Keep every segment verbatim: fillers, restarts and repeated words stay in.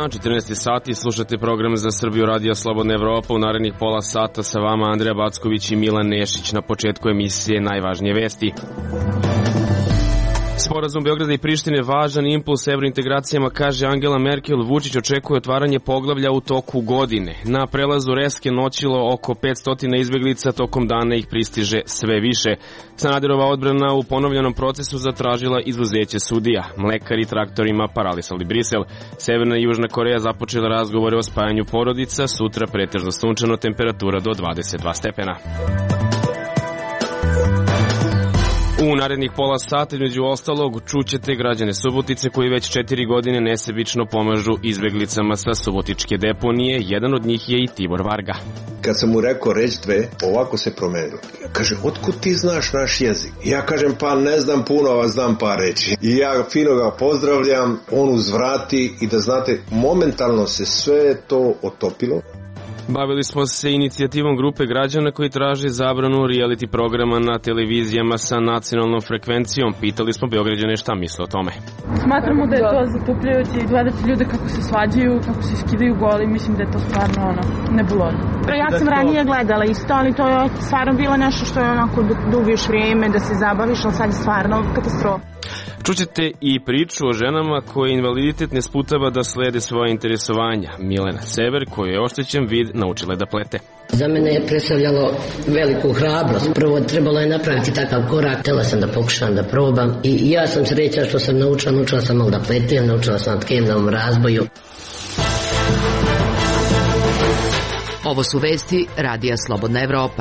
dan, četrnaesti sati, slušate program za Srbiju Radio Slobodna Evropa. U narednih pola sata sa vama Andreja Backović i Milan Nešić. Na početku emisije najvažnije vesti. Sporazum Beograda i Prištine važan impuls evrointegracijama, kaže Angela Merkel. Vučić očekuje otvaranje poglavlja u toku godine. Na prelazu Reske noćilo oko petsto izbeglica, tokom dana ih pristiže sve više. Sanaderova odbrana u ponovljenom procesu zatražila izuzeće sudija. Mlekari traktorima paralisali Brisel. Severna i Južna Koreja započela razgovore o spajanju porodica. Sutra pretežno sunčano, temperatura do dvadeset dva stepena. U narednih pola sata, među ostalog, čućete građane Subotice koji već četiri godine nesebično pomažu izbeglicama sa subotičke deponije. Jedan od njih je i Tibor Varga. Kad sam mu rekao reći dve, ovako se promenilo. Kaže, otkud ti znaš naš jezik? Ja kažem, pa ne znam puno, a znam par reći. I ja fino ga pozdravljam, on uzvrati i da znate, momentalno se sve to otopilo. Bavili smo se inicijativom grupe građana koji traže zabranu reality programa na televizijama sa nacionalnom frekvencijom. Pitali smo Beograđane šta misle o tome. Smatramo da je to zatupljujuće i gledati ljude kako se svađaju, kako se skidaju goli. Mislim da je to stvarno ono, nebulozno. Ja sam ranije gledala isto, ali to je stvarno bilo nešto što je onako da ubiješ vrijeme, da se zabaviš, ali sad je stvarno katastrofa. Čućete i priču o ženama koje invaliditet ne sputava da slede svoje interesovanja. Milena Sever, koji je oštećen vid, naučila je da plete. Za mene je predstavljalo veliku hrabrost. Prvo trebalo je napraviti takav korak, htjela sam da pokušam da probam i ja sam sreća što sam naučila, naučila sam malo da pletem, naučila sam na tkemnom razboju. Ovo su vesti Radija Slobodna Evropa.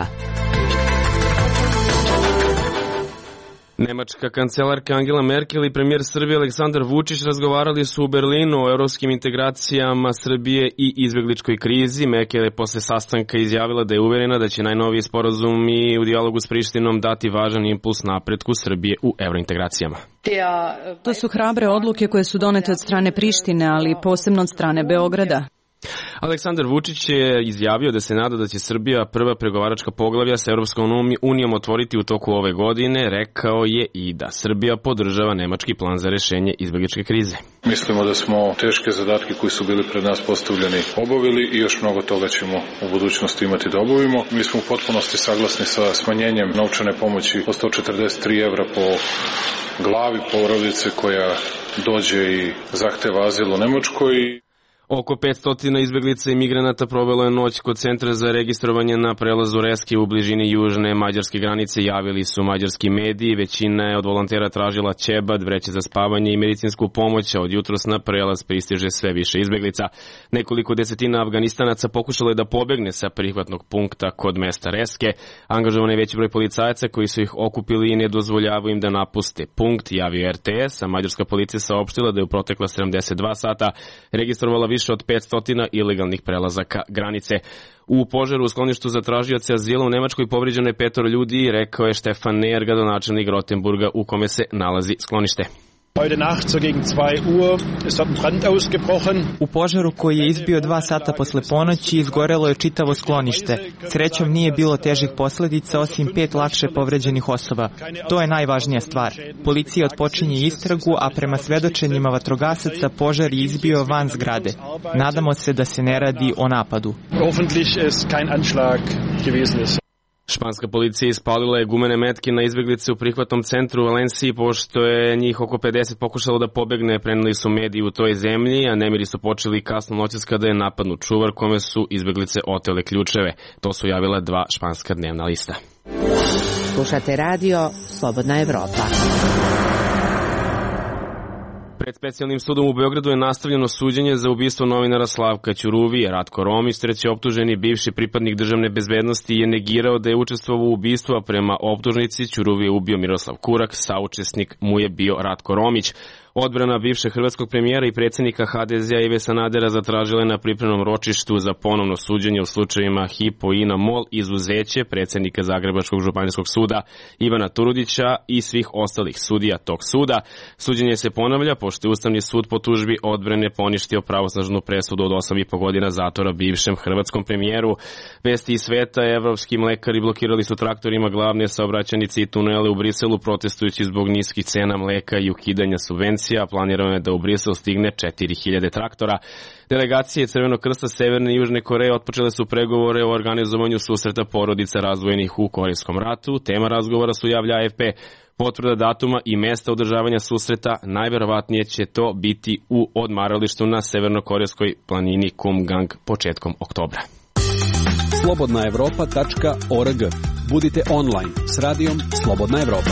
Nemačka kancelarka Angela Merkel i premijer Srbije Aleksandar Vučić razgovarali su u Berlinu o europskim integracijama Srbije i izbegličkoj krizi. Merkel je posle sastanka izjavila da je uverena da će najnoviji sporazumi u dijalogu s Prištinom dati važan impuls napretku Srbije u evrointegracijama. To su hrabre odluke koje su donete od strane Prištine, ali posebno od strane Beograda. Aleksandar Vučić je izjavio da se nada da će Srbija prva pregovaračka poglavlja sa Europskom unijom otvoriti u toku ove godine. Rekao je i da Srbija podržava nemački plan za rešenje izbegličke krize. Mislimo da smo teške zadatke koji su bili pred nas postavljeni obavili i još mnogo toga ćemo u budućnosti imati da obavimo. Mi smo u potpunosti saglasni sa smanjenjem novčane pomoći od sto četrdeset tri evra po glavi porodice koja dođe i zahteva azil u Nemačkoj. Oko petsto izbeglica i migranata provelo je noć kod centra za registrovanje na prelazu Reske u bližini južne mađarske granice, javili su mađarski mediji. Većina je od volontera tražila ćebad, vreće za spavanje i medicinsku pomoć, a od jutros na prelaz pristiže sve više izbeglica. Nekoliko desetina Afganistanaca pokušalo je da pobegne sa prihvatnog punkta kod mesta Reske. Angažovan je veći broj policajaca koji su ih okupili i ne dozvoljavaju im da napuste punkt, javio R T S, a mađarska policija saopštila da je u protekla sedamdeset dva sata registrovala više od petsto ilegalnih prelazaka granice. U požaru u skloništu za tražioce azila u Nemačkoj povrijeđeno je petoro ljudi, rekao je Stefan Neer, gradonačelnik Rotenburga u kome se nalazi sklonište. U požaru koji je izbio dva sata posle ponoći izgorelo je čitavo sklonište. Srećom nije bilo težih posledica osim pet lakše povređenih osoba. To je najvažnija stvar. Policija otpočinje istragu, a prema svedočenjima vatrogasaca požar je izbio van zgrade. Nadamo se da se ne radi o napadu. Španska policija ispalila je gumene metke na izbeglice u prihvatnom centru u Valenciji, pošto je njih oko pedeset pokušalo da pobegne, preneli su mediji u toj zemlji, a nemiri su počeli kasno noćas kada je napadnut čuvar kome su izbeglice otele ključeve. To su javila dva španska dnevna lista. Slušate radio Slobodna Evropa. Pred specijalnim sudom u Beogradu je nastavljeno suđenje za ubistvo novinara Slavka Ćuruvije. Ratko Romić, treći optuženi bivši pripadnik državne bezbednosti, je negirao da je učestvovao u ubistvu, a prema optužnici Ćuruvije ubio Miroslav Kurak, saučesnik mu je bio Ratko Romić. Odbrana bivšeg hrvatskog premijera i predsjednika H D Z-a Ive Sanadera zatražila je na pripremnom ročištu za ponovno suđenje u slučajevima Hypo, Ina, Mol izuzeće predsjednika Zagrebačkog županijskog suda Ivana Turudića i svih ostalih sudija tog suda. Suđenje se ponavlja pošto je Ustavni sud po tužbi odbrane poništio pravosnažnu presudu od osam i po godina zatvora bivšem hrvatskom premijeru. Vesti iz sveta, evropski mlekari blokirali su traktorima glavne saobraćajnice i tunele u Briselu protestujući zbog niskih cena mleka i ukidanja subvencija. sankcija, planirano je da u Brisel stigne četiri hiljade traktora. Delegacije Crvenog krsta Severne i Južne Koreje otpočele su pregovore o organizovanju susreta porodica razdvojenih u Korejskom ratu. Tema razgovora su, javlja A F P, potvrda datuma i mesta održavanja susreta. Najverovatnije će to biti u odmaralištu na severnokorejskoj planini Kumgang početkom oktobra. slobodna evropa tačka org. Budite online s radijom Slobodna Evropa.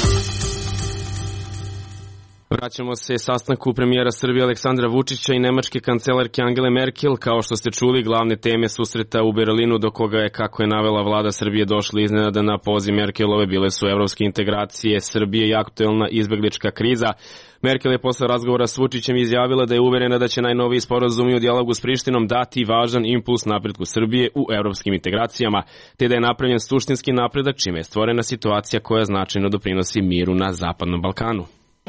Vraćamo se sastanku premijera Srbije Aleksandra Vučića i nemačke kancelarke Angele Merkel. Kao što ste čuli, glavne teme susreta u Berlinu, do koga je, kako je navela vlada Srbije, došli iznenada na poziv Merkelove, bile su evropske integracije Srbije i aktuelna izbeglička kriza. Merkel je posle razgovora s Vučićem izjavila da je uverena da će najnoviji sporazumi u dijalogu s Prištinom dati važan impuls napretku Srbije u evropskim integracijama, te da je napravljen suštinski napredak, čime je stvorena situacija koja značajno doprinosi miru na Zapadnom Balkanu.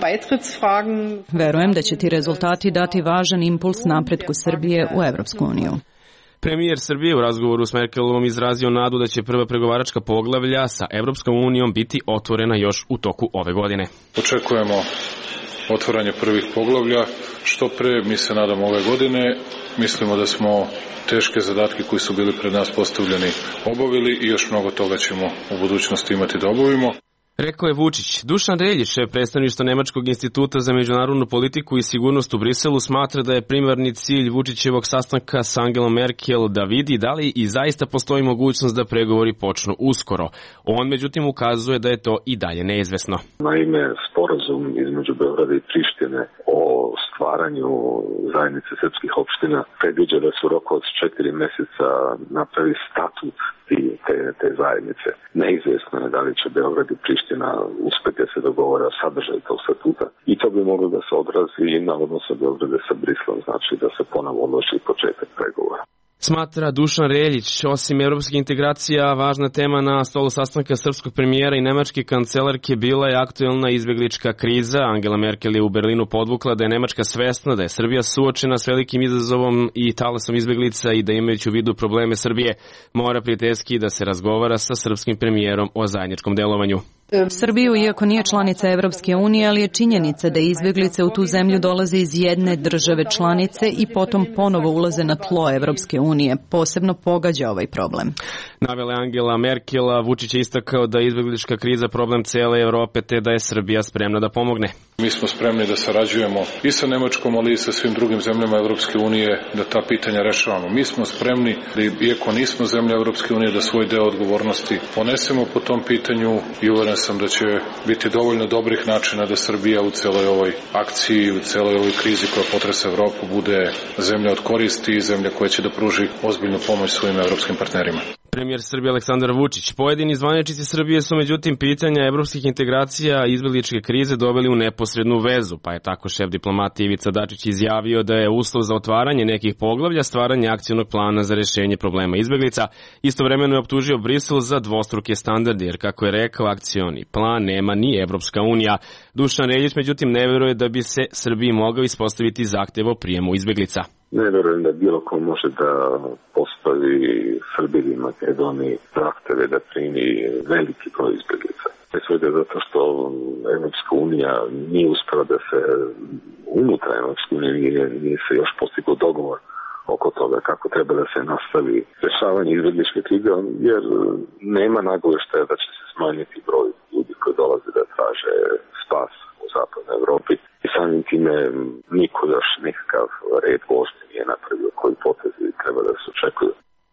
Verujem da će ti rezultati dati važan impuls napretku Srbije u Evropsku uniju. Premijer Srbije u razgovoru s Merkelovom izrazio nadu da će prva pregovaračka poglavlja sa Evropskom unijom biti otvorena još u toku ove godine. Očekujemo otvaranje prvih poglavlja što pre, mi se nadamo ove godine. Mislimo da smo teške zadatke koji su bili pred nas postavljeni obavili i još mnogo toga ćemo u budućnosti imati da obavimo. Rekao je Vučić. Dušan Reljić, šef predstavništva Nemačkog instituta za međunarodnu politiku i sigurnost u Briselu, smatra da je primarni cilj Vučićevog sastanka s Angelom Merkel da vidi da li i zaista postoji mogućnost da pregovori počnu uskoro. On međutim ukazuje da je to i dalje neizvesno. Naime, sporazum između Beograda i Prištine o stvaranju zajednice srpskih opština predviđa da se u roku od četiri meseca napravi statut te, te zajednice. Neizvesno je da li će Beograd i Priština uspeti da se dogovore o sadržaju tog statuta i to bi moglo da se odrazi i na odnosu Beograda sa Briselom, znači da se ponovo odloži početak pregovora. Smatra Dušan Reljić. Osim evropskih integracija, važna tema na stolu sastanka srpskog premijera i nemačke kancelarke bila je aktuelna izbeglička kriza. Angela Merkel je u Berlinu podvukla da je Nemačka svesna da je Srbija suočena s velikim izazovom i talasom izbeglica i da, imajući u vidu probleme Srbije, mora prijateljski da se razgovara sa srpskim premijerom o zajedničkom delovanju. Srbiju, iako nije članica Evropske unije, ali je činjenica da izbeglice u tu zemlju dolaze iz jedne države članice i potom ponovo ulaze na tlo Evropske unije. Posebno pogađa ovaj problem. Navela Angela Merkel, Vučić je istakao da je izbeglička kriza problem cele Evrope, te da je Srbija spremna da pomogne. Mi smo spremni da sarađujemo i sa Nemačkom, ali i sa svim drugim zemljama Evropske unije da ta pitanja rešavamo. Mi smo spremni da, iako nismo zemlja Evropske unije, da svoj deo odgovornosti ponesemo po tom pitanju i uveren sam da će biti dovoljno dobrih načina da Srbija u celoj ovoj akciji, u celoj ovoj krizi koja potresa Evropu bude zemlja od koristi i zemlja koja će da pruži ozbiljnu pomoć svojim evropskim partnerima. Premijer Srbije Aleksandar Vučić. Pojedini zvaničnici Srbije su međutim pitanja evropskih integracija i izbegličke krize doveli u neposrednu vezu, pa je tako šef diplomatije Ivica Dačić izjavio da je uslov za otvaranje nekih poglavlja stvaranje akcionog plana za rešenje problema izbeglica. Istovremeno je optužio Brisel za dvostruke standarde, jer kako je rekao, akcioni plan nema ni Evropska unija. Dušan Reljić međutim ne veruje da bi se Srbiji mogao ispostaviti zahtev o prijemu izbeglica. Ne verujem da bilo ko može da postavi Srbiji i Makedoniji zahteve da primi veliki broj izbeglica. Pre svega zato što Evropska unija nije uspela da se unutar Evropske unije nije, nije se još postigao dogovor oko toga kako treba da se nastavi rešavanje izbegličke krize, jer nema nagoveštaja da će se smanjiti broj ljudi koji dolaze da traže spas u zapadnoj Evropi. I samim time niko još nekakav red vožnje nije napravio koji potezi treba da se očekuju.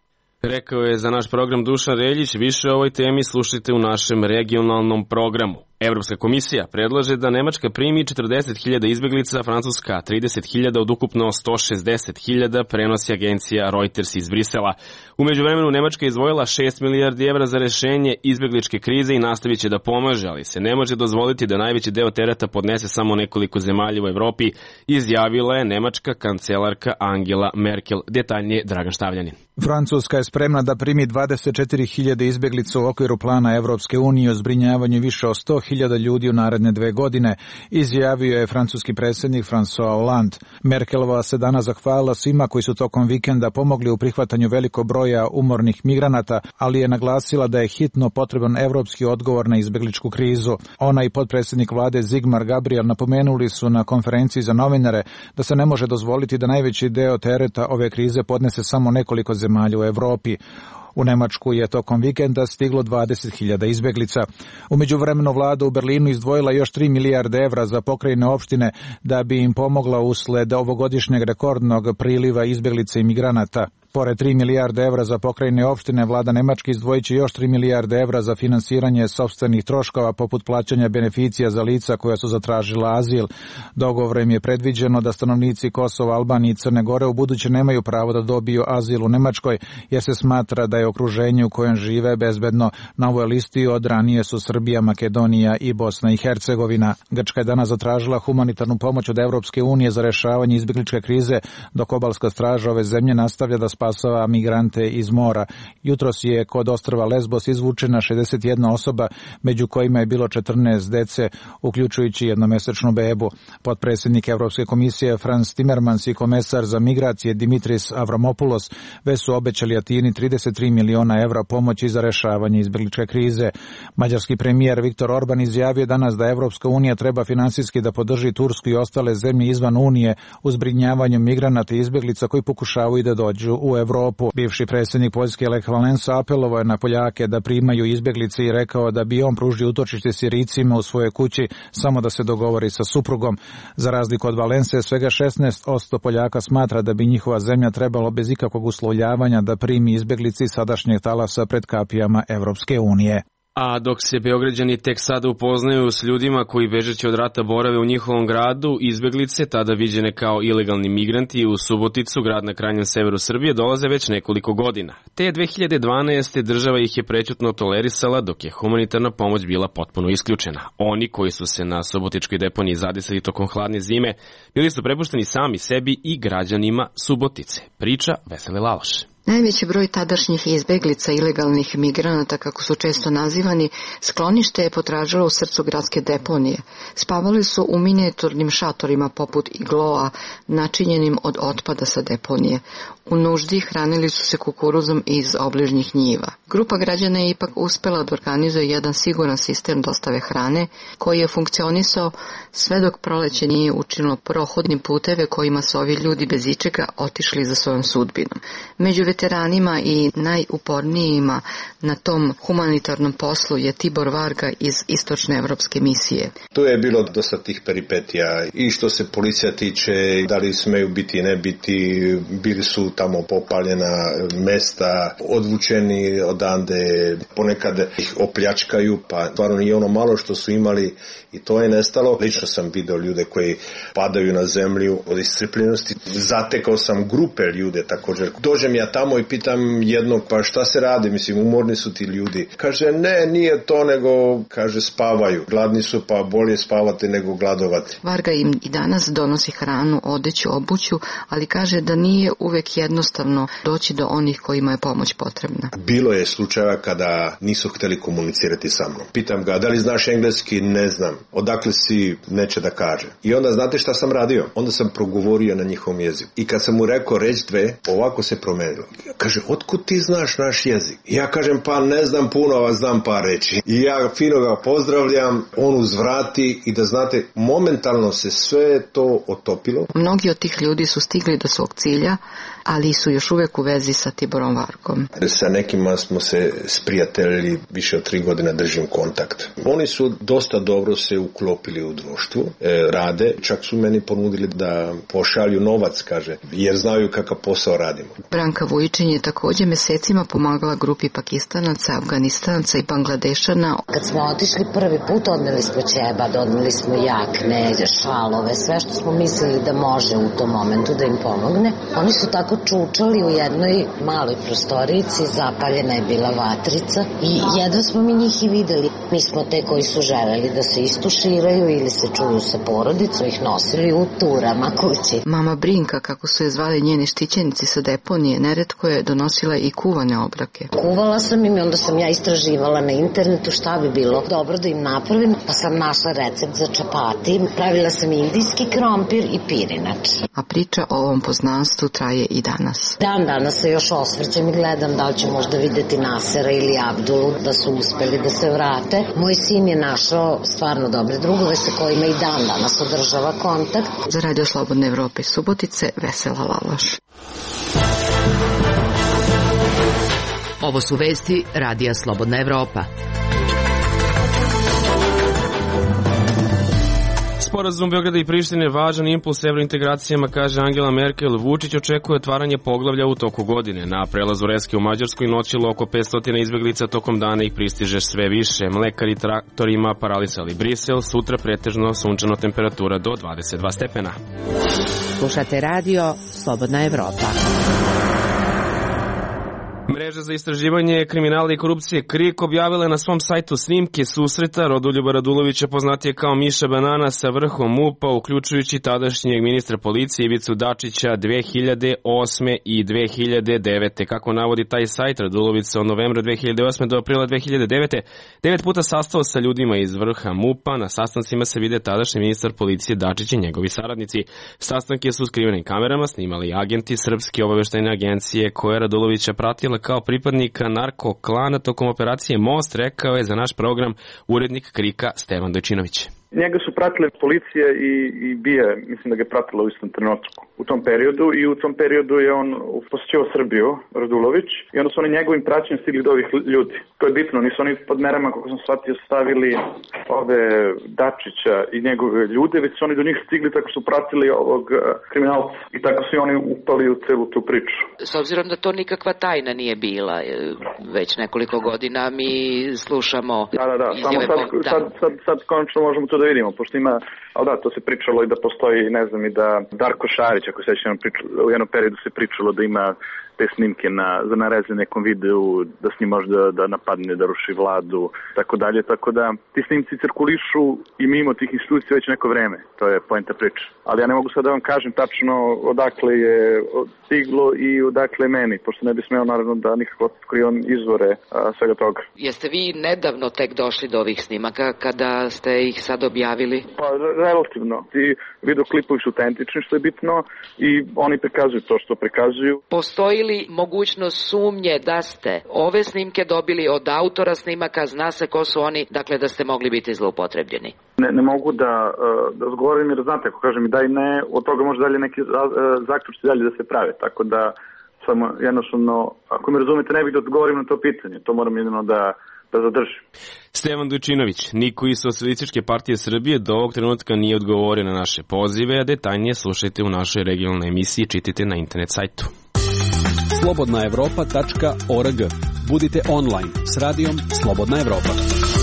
Rekao je za naš program Dušan Reljić. Više o ovoj temi slušajte u našem regionalnom programu. Evropska komisija predlaže da Nemačka primi četrdeset hiljada izbeglica, Francuska trideset hiljada od ukupno sto šezdeset hiljada, prenosi agencija Reuters iz Brisela. U međuvremenu Nemačka je izdvojila šest milijardi evra za rešenje izbegličke krize i nastavit će da pomaže, ali se ne može dozvoliti da najveći deo tereta podnese samo nekoliko zemalja u Evropi, izjavila je nemačka kancelarka Angela Merkel. Detaljnije Dragan Štavljanin. Francuska je spremna da primi dvadeset četiri hiljade izbeglica u okviru plana Evropske unije o zbrinjavanju više od sto hiljada ljudi u naredne dve godine, izjavio je francuski predsjednik François Hollande. Merkelova se danas zahvalila svima koji su tokom vikenda pomogli u prihvatanju velikog broja umornih migranata, ali je naglasila da je hitno potreban evropski odgovor na izbegličku krizu. Ona i potpredsjednik vlade Sigmar Gabriel napomenuli su na konferenciji za novinare da se ne može dozvoliti da najveći deo tereta ove krize podnese samo nekoliko zemalja u Evropi. U Nemačku je tokom vikenda stiglo dvadeset hiljada izbeglica. U međuvremenu vlada u Berlinu izdvojila još tri milijarde evra za pokrajine opštine da bi im pomogla usled ovogodišnjeg rekordnog priliva izbeglica i migranata. Pored tri milijarde evra za pokrajine opštine, vlada Nemačke izdvojit će još tri milijarde evra za finansiranje sopstvenih troškova poput plaćanja beneficija za lica koja su zatražila azil. Dogovorom je predviđeno da stanovnici Kosova, Albanije i Crne Gore u buduće nemaju pravo da dobiju azil u Nemačkoj, jer se smatra da je okruženje u kojem žive bezbedno. Na ovoj listi od ranije su Srbija, Makedonija i Bosna i Hercegovina. Grčka je danas zatražila humanitarnu pomoć od Evropske unije za rešavanje izbegličke krize, dok obalska straža ove zemlje nastavlja da spasava migrante iz mora. Jutros je kod ostrva Lesbos izvučena šezdeset jedna osoba, među kojima je bilo četrnaest dece, uključujući jednomesečnu bebu. Potpredsjednik Evropske komisije Frans Timmermans i komesar za migracije Dimitris Avramopoulos već su obećali Atini trideset tri miliona evra pomoći za rešavanje izbegličke krize. Mađarski premijer Viktor Orban izjavio danas da Evropska unija treba finansijski da podrži Tursku i ostale zemlje izvan Unije u zbrinjavanju migranata i izbeglica koji pokušavaju da dođu u Evropu. Bivši predsjednik Poljske Lech Walesa apelovao je na Poljake da primaju izbeglice i rekao da bi on pružio utočište Sirijcima u svojoj kući samo da se dogovori sa suprugom. Za razliku od Valense, svega šesnaest posto Poljaka smatra da bi njihova zemlja trebalo bez ikakvog uslovljavanja da primi izbeglice iz sadašnjeg talasa pred kapijama Evropske unije. A dok se Beograđani tek sada upoznaju s ljudima koji bežeći od rata borave u njihovom gradu, izbeglice, tada viđene kao ilegalni migranti u Suboticu, grad na krajnjem severu Srbije, dolaze već nekoliko godina. Te dve hiljade dvanaeste. država ih je prećutno tolerisala, dok je humanitarna pomoć bila potpuno isključena. Oni koji su se na subotičkoj deponiji zadesili tokom hladne zime, bili su prepušteni sami sebi i građanima Subotice. Priča Vesele Laloš. Najveći broj tadašnjih izbeglica ilegalnih migranata, kako su često nazivani, sklonište je potražilo u srcu gradske deponije. Spavali su u minijaturnim šatorima poput igloa, načinjenim od otpada sa deponije. U nuždi hranili su se kukuruzom iz obližnjih njiva. Grupa građana je ipak uspela da organizuje jedan siguran sistem dostave hrane, koji je funkcionisao sve dok proleće nije učinilo prohodnim puteve kojima su ovi ljudi bez ičega otišli za svojom sudbinom. Među veteranima i najupornijima na tom humanitarnom poslu je Tibor Varga iz Istočne evropske misije. Tu je bilo dosta tih peripetija i što se policija tiče, da li smeju biti i ne biti, bili su tamo popaljena mesta, odvučeni odande, ponekad ih opljačkaju, pa stvarno i ono malo što su imali i to je nestalo. Lično sam video ljude koji padaju na zemlju od iscrpljenosti. Zatekao sam grupe ljude također. Dođem ja tamo i pitam jednog, pa šta se radi, mislim, umorni su ti ljudi. Kaže, ne, nije to, nego, kaže, spavaju. Gladni su, pa bolje spavati nego gladovati. Varga im i danas donosi hranu, odeću, obuću, ali kaže da nije uvek jednostavno doći do onih kojima je pomoć potrebna. Bilo je slučajeva kada nisu htjeli komunicirati sa mnom. Pitam ga, da li znaš engleski? Ne znam. Odakle si? Neće da kaže. I onda znate šta sam radio? Onda sam progovorio na njihovom jeziku. I kad sam mu rekao reč dve, ovako se promenilo. Kaže, otkud ti znaš naš jezik? I ja kažem, pa ne znam puno, a znam par reči. I ja fino ga pozdravljam, on uzvrati i da znate, momentalno se sve to otopilo. Mnogi od tih ljudi su stigli do svog cilja, ali su još uvek u vezi sa Tiborom Vargom. Sa nekima smo se sprijateljili, više od tri godine držim kontakt. Oni su dosta dobro se uklopili u društvu, e, rade, čak su meni ponudili da pošalju novac, kaže, jer znaju kakav posao radimo. Branka Vujičin je također mesecima pomagala grupi Pakistanaca, Afganistanaca i Bangladešana. Kad smo otišli prvi put, odneli smo ćebad, odneli smo jakne, šalove, sve što smo mislili da može u tom momentu da im pomogne. Oni su tako onako čučali u jednoj maloj prostorici, zapaljena je bila vatrica i jedva smo mi njih i videli. Mi smo te koji su želeli da se istuširaju ili se čuju sa porodicom, ih nosili u turama kući. Mama Brinka, kako su je zvali njeni štićenici sa deponije, neretko je donosila i kuvane obroke. Kuvala sam im i onda sam ja istraživala na internetu šta bi bilo dobro da im napravim, pa sam našla recept za čapati. Pravila sam indijski krompir i pirinač. A priča o ovom poznanstvu traje i danas. Dan danas se još osvrćem i gledam da li ću možda videti Nasera ili Abdulu da su uspeli da se vrate. Moj sin je našao stvarno dobre drugove sa kojima i dan danas održava kontakt. Za Radio Slobodne Evrope Subotice, Vesela Laloš. Ovo su vesti Radija Slobodna Evropa. Sporazum Beograda i Prištine važan impuls evrointegracijama, kaže Angela Merkel. Vučić očekuje otvaranje poglavlja u toku godine. Na prelazu Reske u Mađarskoj noćilo oko petsto izbeglica, tokom dana ih pristiže sve više. Mlekari traktorima paralisali Brisel, sutra pretežno sunčano, temperatura do dvadeset dva stepena. Slušate radio Slobodna Evropa. Mreža za istraživanje kriminala i korupcije KRIK objavila je na svom sajtu snimke susreta Rodoljuba Radulovića, poznatije kao Miša Banana, sa vrhom M U P-a, uključujući tadašnjeg ministra policije Ivicu Dačića dve hiljade osme i dve hiljade devete. Kako navodi taj sajt, Radulović se od novembra dve hiljade osme do aprila dve hiljade devete devet puta sastao sa ljudima iz vrha M U P-a. Na sastancima se vide tadašnji ministar policije Dačić i njegovi saradnici. Sastanke su skrivenim kamerama snimali agenti Srpske obaveštajne agencije, koja Radulovića pratila kao pripadnika narko klana tokom operacije Most, rekao je za naš program urednik KRIK-a Stevan Dojčinović. Njega su pratile policije i, i bije, mislim da ga je pratila u istom trenutku u tom periodu, i u tom periodu je on posjećao Srbiju, Radulović, i onda su oni njegovim praćenjem stigli do ovih ljudi. To je bitno, nisu oni pod merama, kako sam shvatio, stavili ove Dačića i njegove ljude, već su oni do njih stigli tako su pratili ovog kriminalca i tako su oni upali u celu tu priču. S obzirom da to nikakva tajna nije bila, već nekoliko godina mi slušamo da, da, da. Samo sad, da. sad, sad, sad konačno možemo to da vidimo, pošto ima, ali da, to se pričalo i da postoji, ne znam, i da Darko Šarić, ako se sjećam, u jednom periodu se pričalo da ima te snimke na, za nareze nekom videu, da s njim može da, da napadne, da ruši vladu, tako dalje, tako da ti snimci cirkulišu i mimo tih institucija već neko vreme, to je poenta priče. Ali ja ne mogu sad da vam kažem tačno odakle je stiglo i odakle meni, pošto ne bi smeo naravno da nikako otkrivam izvore a, svega toga. Jeste vi nedavno tek došli do ovih snimaka kada ste ih sad objavili? Pa relativno. Ti videoklipovi su autentični, što je bitno, i oni prikazuju to što prikazuju. Postoji li mogućnost sumnje da ste ove snimke dobili od autora snimaka, zna se ko su oni, dakle da ste mogli biti zloupotrebljeni? Ne, ne mogu da, da odgovorim, jer znate, ako kažem i da i ne, od toga može dalje neki zaključci dalje da se prave, tako da samo jednostavno, ako me razumete, ne bih da odgovorim na to pitanje, to moram jedino da da zadržim. Stevan Dojčinović, niko iz Socijalističke partije Srbije do ovog trenutka nije odgovorio na naše pozive, a detaljnije slušajte u našoj regionalnoj emisiji, čitajte na internet sajtu. slobodna evropa tačka org. Budite online s radijom Slobodna Evropa.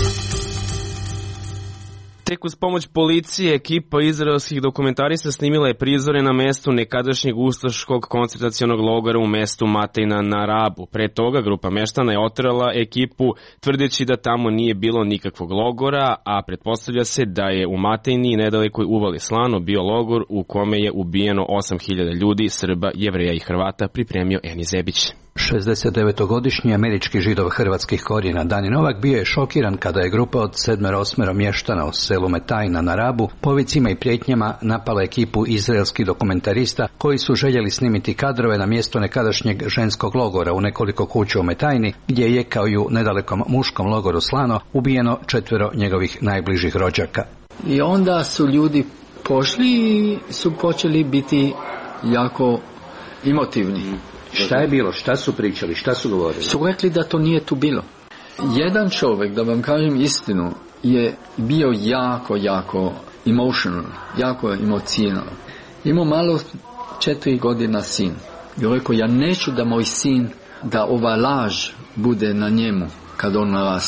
Tek uz pomoć policije, ekipa izraelskih dokumentarista snimila je prizore na mestu nekadašnjeg ustaškog koncentracionog logora u mestu Matejna na Rabu. Pre toga grupa meštana je oterala ekipu tvrdeći da tamo nije bilo nikakvog logora, a pretpostavlja se da je u Matejni, nedalekoj uvali Slano, bio logor u kome je ubijeno osam hiljada ljudi, Srba, Jevreja i Hrvata, pripremio Eni Zebić. šezdesetdevetogodišnji američki židov hrvatskih korijena Dani Novak bio je šokiran kada je grupa od sedmero osmero mještana u selu Metajna na Rabu povicima i prijetnjama napala ekipu izraelskih dokumentarista koji su željeli snimiti kadrove na mjesto nekadašnjeg ženskog logora u nekoliko kuća u Metajni, gdje je kao i u nedalekom muškom logoru Slano ubijeno četvero njegovih najbližih rođaka. I onda su ljudi pošli i su počeli biti jako emotivni. Šta je bilo? Šta su pričali? Šta su govorili? Su rekli da to nije tu bilo. Jedan čovjek, da vam kažem istinu, je bio jako, jako emotional, jako emocional. Imao malo četiri godina sin. I rekao, ja neću da moj sin, da ova laž bude na njemu kad on naraste.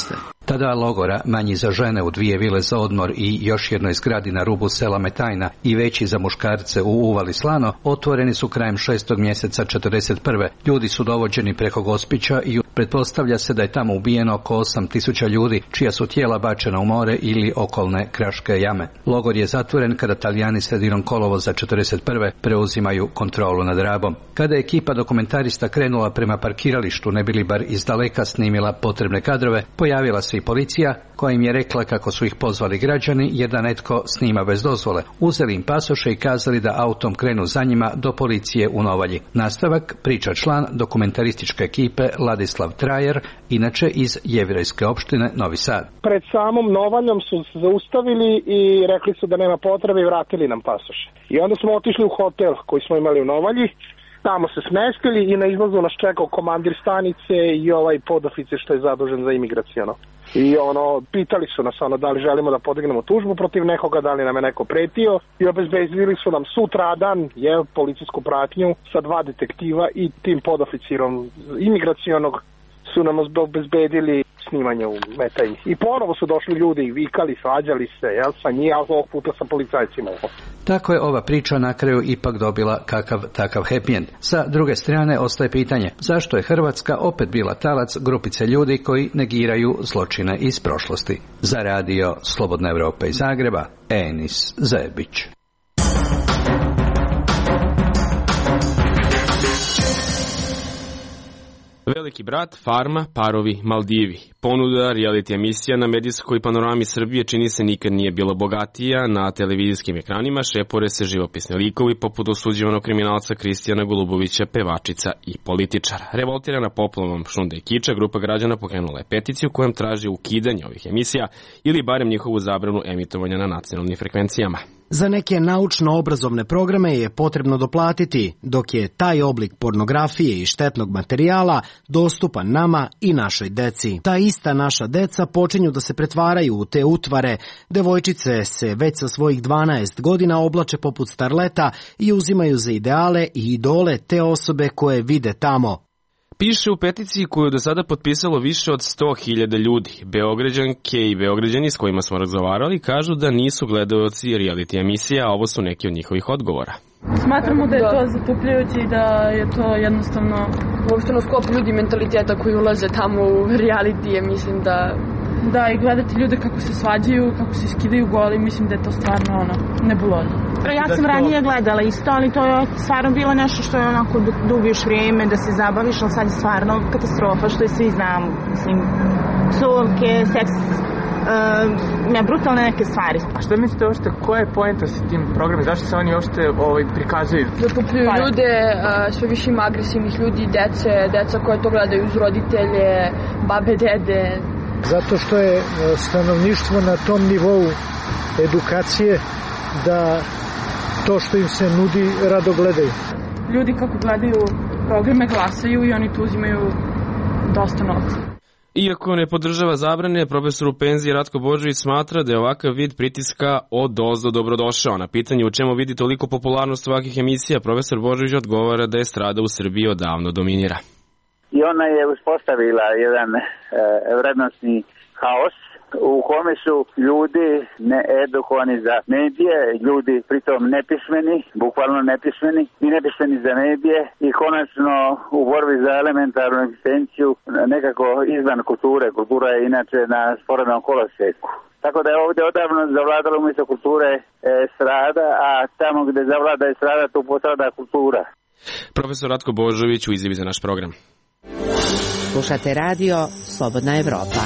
Ta dva logora, manji za žene u dvije vile za odmor i još jednoj zgradi na rubu sela Metajna i veći za muškarce u Uvali Slano, otvoreni su krajem šestog mjeseca četrdeset prve. Ljudi su dovođeni preko Gospića i pretpostavlja se da je tamo ubijeno oko osam tisuća ljudi, čija su tijela bačena u more ili okolne kraške jame. Logor je zatvoren kada Talijani sredinom kolovoza četrdeset prve preuzimaju kontrolu nad Rabom. Kada je ekipa dokumentarista krenula prema parkiralištu, ne bili bar izdaleka snimila potrebne kadrove, pojavila se i policija koja im je rekla kako su ih pozvali građani jer da netko snima bez dozvole. Uzeli im pasoše i kazali da autom krenu za njima do policije u Novalji. Nastavak priča član dokumentarističke ekipe Ladislav Trajer, inače iz Jevrejske opštine Novi Sad. Pred samom Novaljom su se zaustavili i rekli su da nema potrebe i vratili nam pasoše. I onda smo otišli u hotel koji smo imali u Novalji. Tamo se smestili i na izlazu nas čekao komandir stanice i ovaj podoficer što je zadužen za imigracijono. I ono, pitali su nas ono da li želimo da podignemo tužbu protiv nekoga, da li nam je neko pretio i obezbedili su nam sutradan je policijsku pratnju sa dva detektiva i tim podoficirom imigracionog su nam obezbedili snimanje u Metajni. I ponovo su došli ljudi i vikali, svađali se, jel, sa njih, a ovog puta sa policajcima. Tako je ova priča na kraju ipak dobila kakav takav happy end. Sa druge strane ostaje pitanje zašto je Hrvatska opet bila talac grupice ljudi koji negiraju zločine iz prošlosti. Za radio Slobodna Evropa iz Zagreba, Enis Zebić. Veliki brat, Farma, Parovi, Maldivi. Ponuda reality emisija na medijskoj panorami Srbije čini se nikad nije bila bogatija. Na televizijskim ekranima šepore se živopisni likovi poput osuđivanog kriminalca Kristijana Golubovića, pevačica i političara. Revoltirana poplavom šunde i kiča, grupa građana pokrenula je peticiju kojom traži ukidanje ovih emisija ili barem njihovu zabranu emitovanja na nacionalnim frekvencijama. Za neke naučno-obrazovne programe je potrebno doplatiti, dok je taj oblik pornografije i štetnog materijala dostupan nama i našoj deci. Ta ista naša deca počinju da se pretvaraju u te utvare. Devojčice se već sa svojih dvanaest godina oblače poput starleta i uzimaju za ideale i idole te osobe koje vide tamo. Piše u peticiji koju je do sada potpisalo više od sto hiljada ljudi. Beograđanke i Beograđani s kojima smo razgovarali kažu da nisu gledaoci reality emisija, a ovo su neki od njihovih odgovora. Smatramo da je to zatupljujuće i da je to jednostavno uopšteno skop ljudi mentaliteta koji ulaze tamo u realitije, mislim da... Da, i gledati ljude kako se svađaju, kako se skidaju goli, mislim da je to stvarno ono, nebulozno. Ja sam ranije gledala isto, ali to je stvarno bilo nešto što je onako da ubiješ vrijeme, da se zabaviš, ali sad je stvarno katastrofa, što je svi znamo. Mislim, psovke, seks, uh, ja, brutalne neke stvari. A što mislite uopšte, koja je poenta sa tim programom? Zašto se oni uopšte ovaj, prikazuju? Zatupljuju ljude, uh, sve više ima agresivnih ljudi, dece, deca koje to gledaju uz roditelje, babe, dede. Zato što je stanovništvo na tom nivou edukacije da to što im se nudi rado gledaju. Ljudi kako gledaju programe glasaju i oni tu uzimaju dosta novca. Iako ne podržava zabrane, profesor u penziji Ratko Božović smatra da je ovakav vid pritiska od ozdo dobrodošao. Na pitanje u čemu vidi toliko popularnost ovakvih emisija, profesor Božović odgovara da je estrada u Srbiji odavno dominira. I ona je uspostavila jedan e, vrednostni haos u kome su ljudi needukovani za medije, ljudi pritom nepismeni, bukvalno nepismeni i nepismeni za medije i konačno u borbi za elementarnu egzistenciju nekako izvan kulture. Kultura je inače na sporednom koloseku. Tako da je ovdje odavno zavladalo umjesto kulture estrada, a tamo gdje zavlada estrada tu postrada kultura. Profesor Ratko Božović u izjavi za naš program. Slušate radio Slobodna Evropa.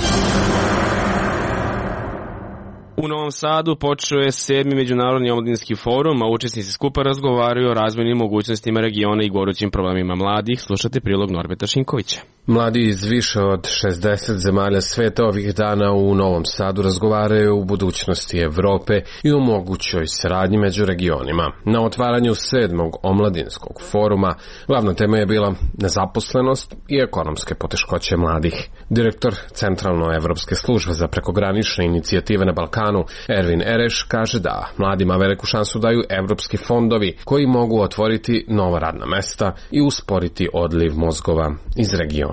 U Novom Sadu počeo je sedmi međunarodni omladinski forum, a učesnici skupa razgovaraju o razvojnim mogućnostima regiona i gorućim problemima mladih. Slušate prilog Norbeta Šinkovića. Mladi iz više od šezdeset zemalja sveta ovih dana u Novom Sadu razgovaraju o budućnosti Evrope i o mogućoj saradnji među regionima. Na otvaranju sedmog omladinskog foruma glavna tema je bila nezaposlenost i ekonomske poteškoće mladih. Direktor Centralnoevropske službe za prekogranične inicijative na Balkanu, Ervin Ereš, kaže da mladima veliku šansu daju evropski fondovi koji mogu otvoriti nova radna mesta i usporiti odliv mozgova iz regiona.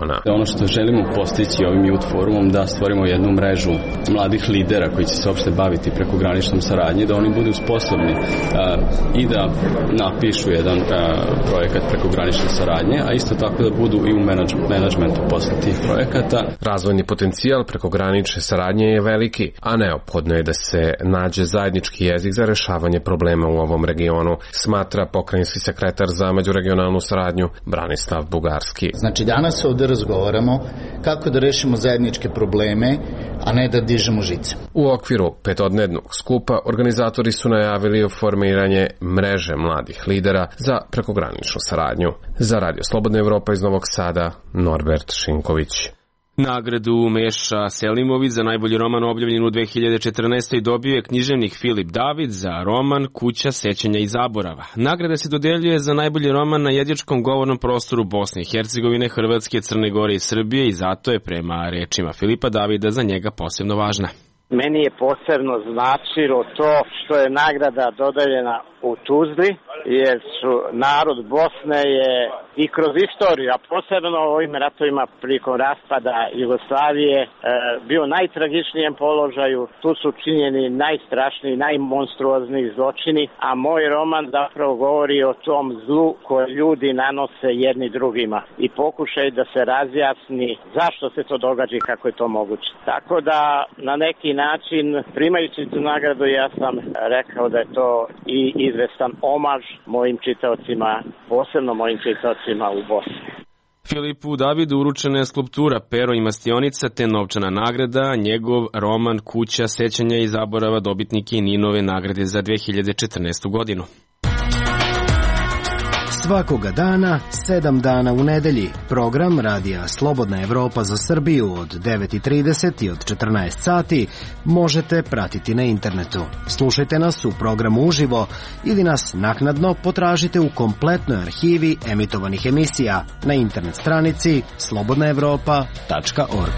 regiona. Ono što želimo postići ovim Youth Forumom da stvorimo jednu mrežu mladih lidera koji će se uopšte baviti prekograničnom saradnji, da oni budu sposobni a, i da napišu jedan a, projekat prekogranične saradnje, a isto tako da budu i u menadžmentu posle tih projekata. Razvojni potencijal prekogranične saradnje je veliki, a neophodno je da se nađe zajednički jezik za rešavanje problema u ovom regionu, smatra pokrajinski sekretar za međuregionalnu saradnju Branislav Bugarski. Znači danas ovde razgovaramo kako da rešimo zajedničke probleme, a ne da dižemo žice. U okviru petodnevnog skupa organizatori su najavili formiranje mreže mladih lidera za prekograničnu saradnju. Za Radio Slobodna Evropa iz Novog Sada, Norbert Šinković. Nagradu Meša Selimović za najbolji roman objavljen u dve hiljade četrnaestoj dobio je književnik Filip David za roman Kuća sećanja i zaborava. Nagrada se dodeljuje za najbolji roman na jezičkom govornom prostoru Bosne i Hercegovine, Hrvatske, Crne Gore i Srbije i zato je prema rečima Filipa Davida za njega posebno važna. Meni je posebno značilo to što je nagrada dodeljena u Tuzli, jer su narod Bosne je i kroz istoriju, a posebno u ovim ratovima prilikom raspada Jugoslavije, e, bio u najtragičnijem položaju. Tu su činjeni najstrašniji, najmonstruozniji zločini, a moj roman zapravo govori o tom zlu koje ljudi nanose jedni drugima i pokušaj da se razjasni zašto se to događa i kako je to moguće. Tako da na neki način, primajući tu nagradu, ja sam rekao da je to i izvestan omaž mojim čitaocima, posebno mojim čitaocima u Bosni. Filipu Davidu uručena je skulptura Pero i Mastionica te novčana nagrada, njegov roman Kuća sećanja i zaborava dobitnik je Ninove nagrade za dve hiljade četrnaestu godinu. Svakoga dana, sedam dana u nedelji, program Radija Slobodna Evropa za Srbiju od devet i trideset i od četrnaest sati možete pratiti na internetu. Slušajte nas u programu uživo ili nas naknadno potražite u kompletnoj arhivi emitovanih emisija na internet stranici slobodna evropa tačka org.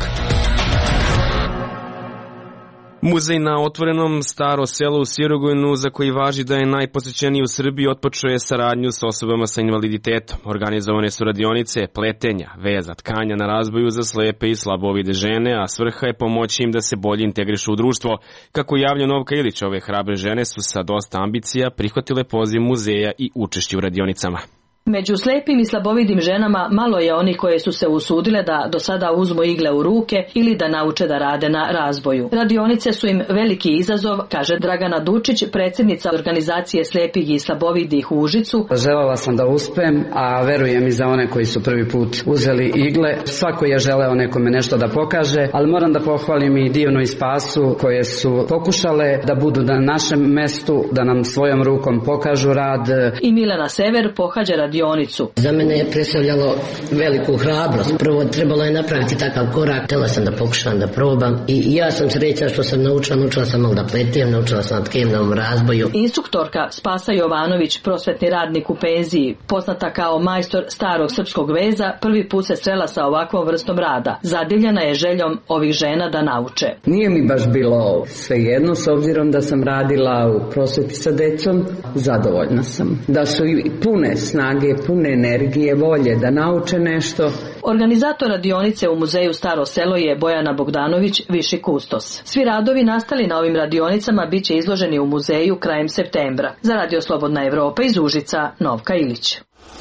Muzej na otvorenom Staro selo u Sirogojnu, za koji važi da je najposećeniji u Srbiji, otpočeo je saradnju sa osobama sa invaliditetom. Organizovane su radionice pletenja, veza, tkanja na razboju za slepe i slabovide žene, a svrha je pomoći im da se bolje integrišu u društvo. Kako javlja Novka Ilić, ove hrabre žene su sa dosta ambicija prihvatile poziv muzeja i učešće u radionicama. Među slepim i slabovidim ženama malo je onih koje su se usudile da do sada uzmu igle u ruke ili da nauče da rade na razboju. Radionice su im veliki izazov, kaže Dragana Dučić, predsjednica organizacije slepih i slabovidih u Užicu. Želela sam da uspem, a verujem i za one koji su prvi put uzeli igle. Svako je želeo nekome nešto da pokaže, ali moram da pohvalim i Divnu i Spasu koje su pokušale da budu na našem mestu, da nam svojom rukom pokažu rad. I Milena Sever pohađa radionicu. Za mene je predstavljalo veliku hrabrost. Prvo trebalo je napraviti takav korak, htjela sam da pokušam da probam i ja sam srećna što sam naučila, naučila sam malo da pletem, naučila sam na tkemnom razboju. Instruktorka Spasa Jovanović, prosvetni radnik u penziji, poznata kao majstor starog srpskog veza, prvi put se srela sa ovakvom vrstom rada. Zadivljena je željom ovih žena da nauče. Nije mi baš bilo svejedno, s obzirom da sam radila u prosveti sa decom, zadovoljna sam. Da su i pune snage, pune energije, volje da nauče nešto. Organizator radionice u muzeju Staro selo je Bojana Bogdanović, viši kustos. Svi radovi nastali na ovim radionicama bit će izloženi u muzeju krajem septembra. Za Radio Slobodna Evropa iz Užica, Novka Ilić.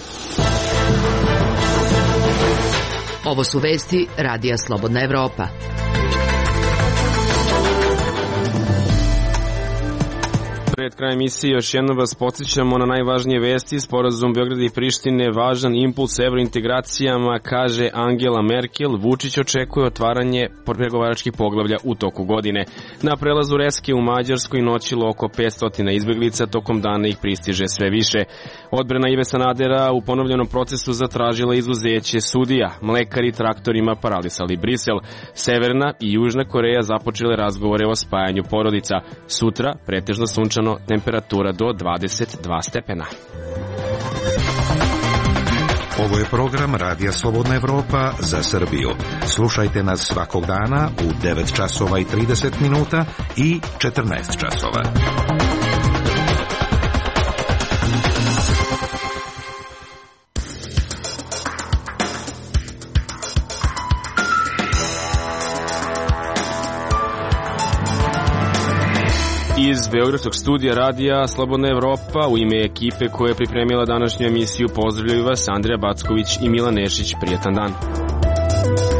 Ovo su vesti Radija Slobodna Evropa. Pred krajem emisije još jednom vas podsjećamo na najvažnije vesti. Sporazum Beograda i Prištine važan impuls evrointegracijama, kaže Angela Merkel. Vučić očekuje otvaranje pregovaračkih poglavlja u toku godine. Na prelazu Reske u Mađarskoj noćilo oko petsto izbeglica, tokom dana ih pristiže sve više. Odbrana Ive Sanadera u ponovljenom procesu zatražila izuzeće sudija. Mlekari traktorima paralisali Brisel. Severna i Južna Koreja započele razgovore o spajanju porodica. Sutra pretežno sunčano, temperatura do dvadeset dva stepena. Ovo je program Radija Slobodna Evropa za Srbiju. Slušajte nas svakog dana u devet časova i trideset minuta i četrnaest časova. Iz Beogradskog studija radija Slobodna Evropa u ime ekipe koja je pripremila današnju emisiju pozdravljaju vas Andrija Backović i Milan Nešić. Prijetan dan.